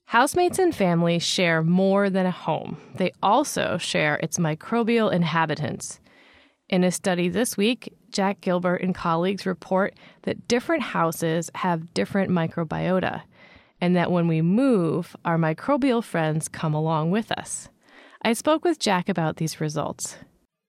Housemates and families share more than a home. They also share its microbial inhabitants. In a study this week, Jack Gilbert and colleagues report that different houses have different microbiota, and that when we move, our microbial friends come along with us. I spoke with Jack about these results.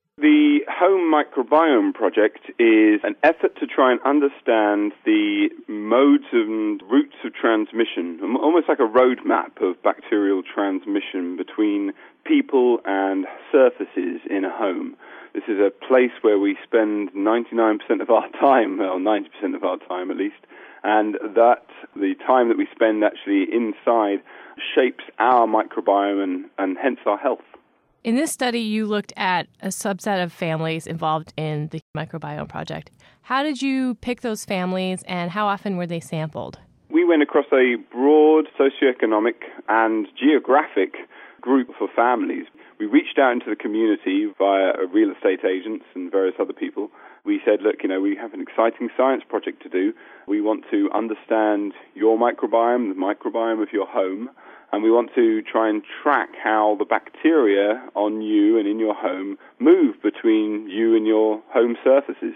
The Home Microbiome Project is an effort to try and understand the modes and routes of transmission, almost like a roadmap of bacterial transmission between people and surfaces in a home. This is a place where we spend 99% of our time, or 90% of our time at least, and that the time that we spend actually inside shapes our microbiome and hence our health. In this study, you looked at a subset of families involved in the Microbiome Project. How did you pick those families, and how often were they sampled? We went across a broad socioeconomic and geographic group of families. We reached out into the community via real estate agents and various other people. We said, look, we have an exciting science project to do. We want to understand your microbiome, the microbiome of your home, and we want to try and track how the bacteria on you and in your home move between you and your home surfaces.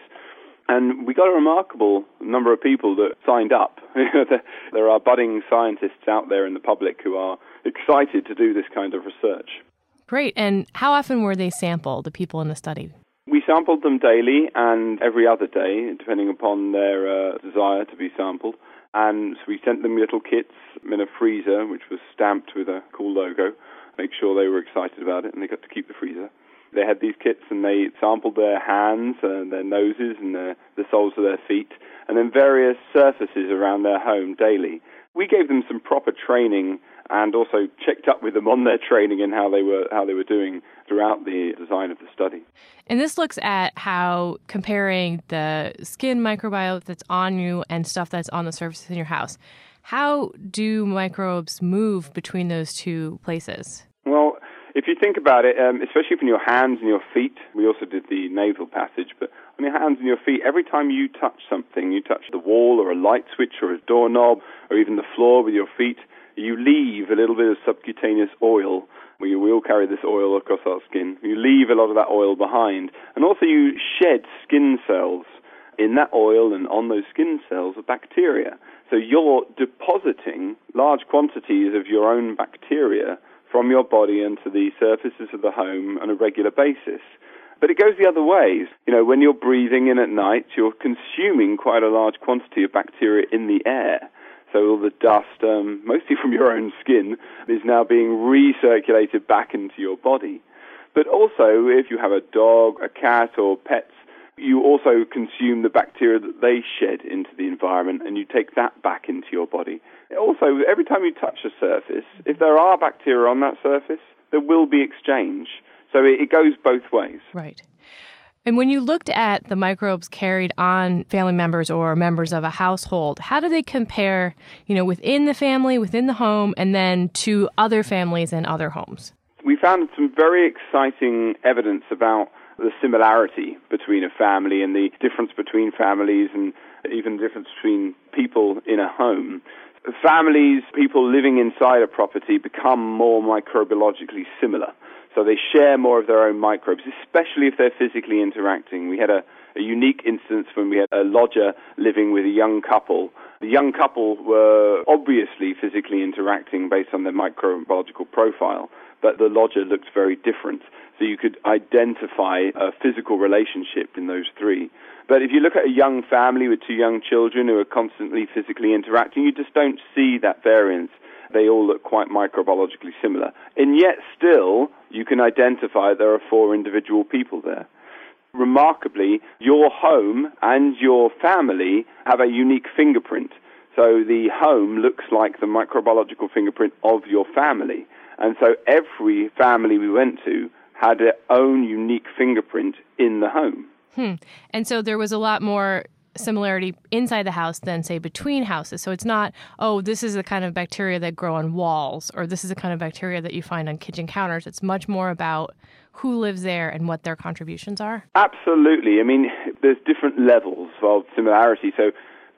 And we got a remarkable number of people that signed up. There are budding scientists out there in the public who are excited to do this kind of research. Great. And how often were they sampled, the people in the study? We sampled them daily and every other day, depending upon their desire to be sampled. And we sent them little kits in a freezer, which was stamped with a cool logo, make sure they were excited about it, and they got to keep the freezer. They had these kits, and they sampled their hands and their noses and the soles of their feet, and then various surfaces around their home daily. We gave them some proper training and also checked up with them on their training and how they were doing throughout the design of the study. And this looks at how comparing the skin microbiome that's on you and stuff that's on the surfaces in your house. How do microbes move between those two places? Well, if you think about it, especially from your hands and your feet, we also did the nasal passage, but on your hands and your feet, every time you touch something, you touch the wall or a light switch or a doorknob or even the floor with your feet, you leave a little bit of subcutaneous oil. We all carry this oil across our skin. You leave a lot of that oil behind. And also you shed skin cells. In that oil and on those skin cells are bacteria. So you're depositing large quantities of your own bacteria from your body into the surfaces of the home on a regular basis. But it goes the other way. When you're breathing in at night, you're consuming quite a large quantity of bacteria in the air. So all the dust, mostly from your own skin, is now being recirculated back into your body. But also, if you have a dog, a cat, or pets, you also consume the bacteria that they shed into the environment, and you take that back into your body. Also, every time you touch a surface, if there are bacteria on that surface, there will be exchange. So it goes both ways. Right. And when you looked at the microbes carried on family members or members of a household, how do they compare, within the family, within the home, and then to other families and other homes? We found some very exciting evidence about the similarity between a family and the difference between families and even the difference between people in a home. Families, people living inside a property, become more microbiologically similar. So they share more of their own microbes, especially if they're physically interacting. We had a unique instance when we had a lodger living with a young couple. The young couple were obviously physically interacting based on their microbiological profile, but the lodger looked very different. So you could identify a physical relationship in those three. But if you look at a young family with two young children who are constantly physically interacting, you just don't see that variance. They all look quite microbiologically similar. And yet still, you can identify there are 4 individual people there. Remarkably, your home and your family have a unique fingerprint. So the home looks like the microbiological fingerprint of your family. And so every family we went to had their own unique fingerprint in the home. And so there was a lot more similarity inside the house than, say, between houses. So it's not, this is the kind of bacteria that grow on walls, or this is the kind of bacteria that you find on kitchen counters. It's much more about who lives there and what their contributions are. Absolutely. I mean, there's different levels of similarity. So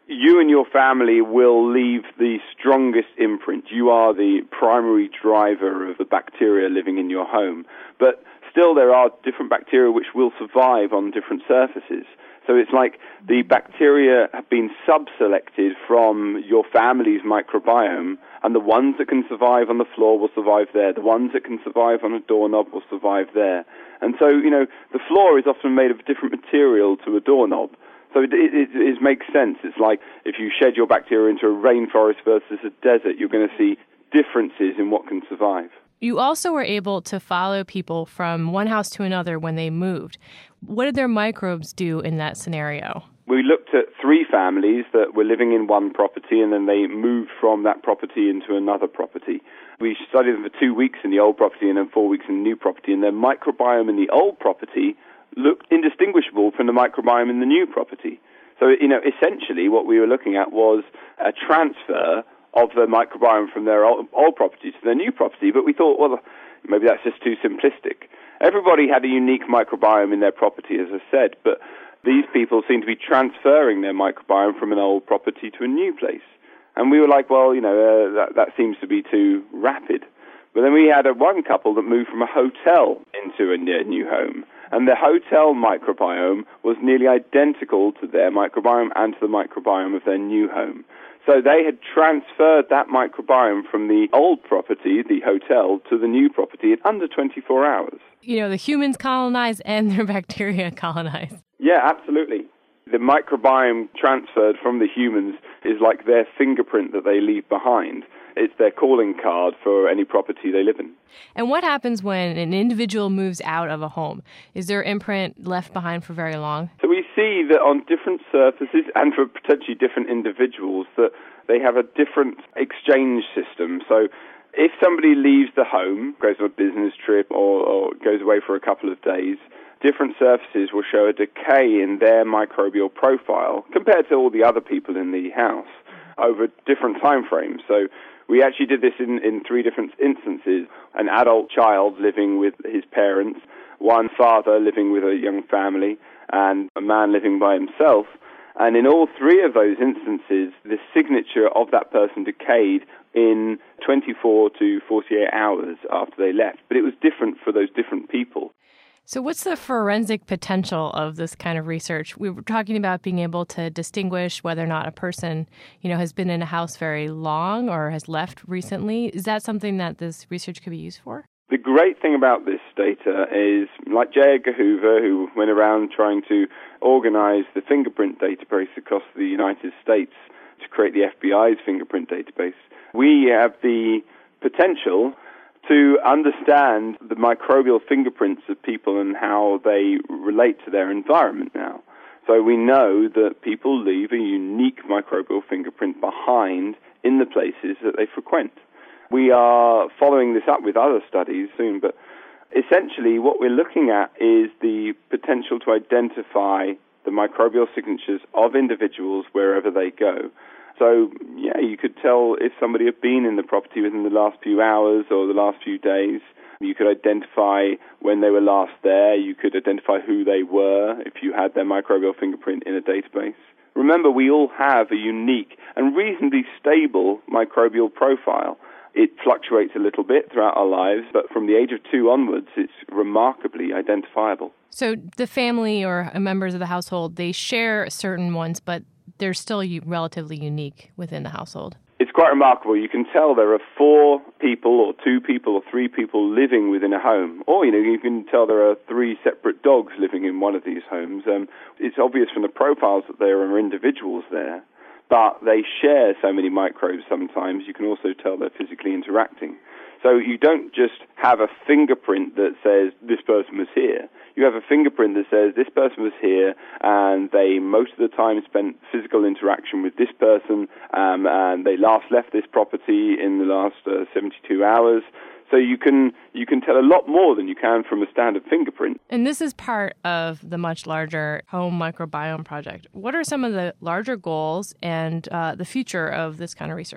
you and your family will leave the strongest imprint. You are the primary driver of the bacteria living in your home. But still, there are different bacteria which will survive on different surfaces. So it's like the bacteria have been sub-selected from your family's microbiome, and the ones that can survive on the floor will survive there. The ones that can survive on a doorknob will survive there. And so, the floor is often made of different material to a doorknob. So it makes sense. It's like if you shed your bacteria into a rainforest versus a desert, you're going to see differences in what can survive. You also were able to follow people from one house to another when they moved. What did their microbes do in that scenario? We looked at 3 families that were living in one property, and then they moved from that property into another property. We studied them for 2 weeks in the old property and then 4 weeks in the new property, and their microbiome in the old property looked indistinguishable from the microbiome in the new property. So, essentially what we were looking at was a transfer of the microbiome from their old property to their new property, but we thought, well, maybe that's just too simplistic. Everybody had a unique microbiome in their property, as I said, but these people seem to be transferring their microbiome from an old property to a new place. And we were like, well, that seems to be too rapid. But then we had one couple that moved from a hotel into a new home, and the hotel microbiome was nearly identical to their microbiome and to the microbiome of their new home. So they had transferred that microbiome from the old property, the hotel, to the new property in under 24 hours. The humans colonize and their bacteria colonize. Yeah, absolutely. The microbiome transferred from the humans is like their fingerprint that they leave behind. It's their calling card for any property they live in. And what happens when an individual moves out of a home? Is their imprint left behind for very long? So we see that on different surfaces and for potentially different individuals that they have a different exchange system. So if somebody leaves the home, goes on a business trip or goes away for a couple of days, different surfaces will show a decay in their microbial profile compared to all the other people in the house over different time frames. So we actually did this in 3 different instances. An adult child living with his parents, one father living with a young family, and a man living by himself. And in all 3 of those instances, the signature of that person decayed in 24 to 48 hours after they left. But it was different for those different people. So what's the forensic potential of this kind of research? We were talking about being able to distinguish whether or not a person, has been in a house very long or has left recently. Is that something that this research could be used for? The great thing about this data is, like J. Edgar Hoover, who went around trying to organize the fingerprint database across the United States to create the FBI's fingerprint database, we have the potential to understand the microbial fingerprints of people and how they relate to their environment now. So we know that people leave a unique microbial fingerprint behind in the places that they frequent. We are following this up with other studies soon, but essentially what we're looking at is the potential to identify the microbial signatures of individuals wherever they go. So, you could tell if somebody had been in the property within the last few hours or the last few days. You could identify when they were last there. You could identify who they were if you had their microbial fingerprint in a database. Remember, we all have a unique and reasonably stable microbial profile. It fluctuates a little bit throughout our lives, but from the age of 2 onwards, it's remarkably identifiable. So the family or members of the household, they share certain ones, but they're still relatively unique within the household. It's quite remarkable. You can tell there are 4 people or 2 people or 3 people living within a home. Or, you can tell there are 3 separate dogs living in one of these homes. It's obvious from the profiles that there are individuals there, but they share so many microbes sometimes. You can also tell they're physically interacting. So you don't just have a fingerprint that says this person was here. You have a fingerprint that says this person was here and they most of the time spent physical interaction with this person and they last left this property in the last 72 hours. So you can tell a lot more than you can from a standard fingerprint. And this is part of the much larger Home Microbiome Project. What are some of the larger goals and the future of this kind of research?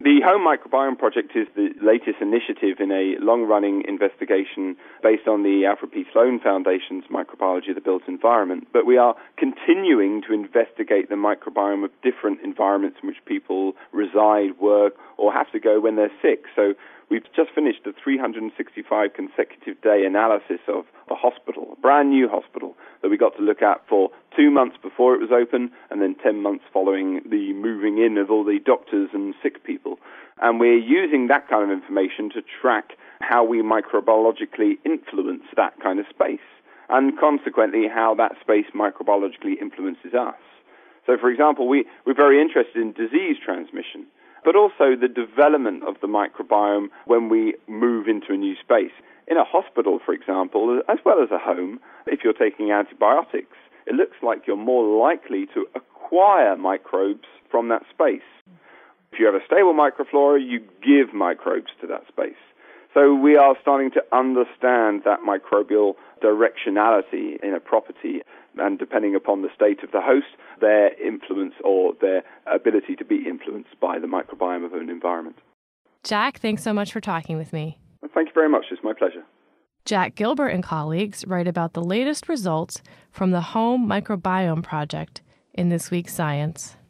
The Home Microbiome Project is the latest initiative in a long-running investigation based on the Alfred P. Sloan Foundation's Microbiology of the Built Environment. But we are continuing to investigate the microbiome of different environments in which people reside, work, or have to go when they're sick. So we've just finished a 365 consecutive day analysis of a hospital, a brand new hospital, that we got to look at for 2 months before it was open and then 10 months following the moving in of all the doctors and sick people. And we're using that kind of information to track how we microbiologically influence that kind of space and consequently how that space microbiologically influences us. So, for example, we're very interested in disease transmission, but also the development of the microbiome when we move into a new space. In a hospital, for example, as well as a home, if you're taking antibiotics, it looks like you're more likely to acquire microbes from that space. If you have a stable microflora, you give microbes to that space. So we are starting to understand that microbial directionality in a property, and depending upon the state of the host, their influence or their ability to be influenced by the microbiome of an environment. Jack, thanks so much for talking with me. Thank you very much. It's my pleasure. Jack Gilbert and colleagues write about the latest results from the Home Microbiome Project in this week's Science.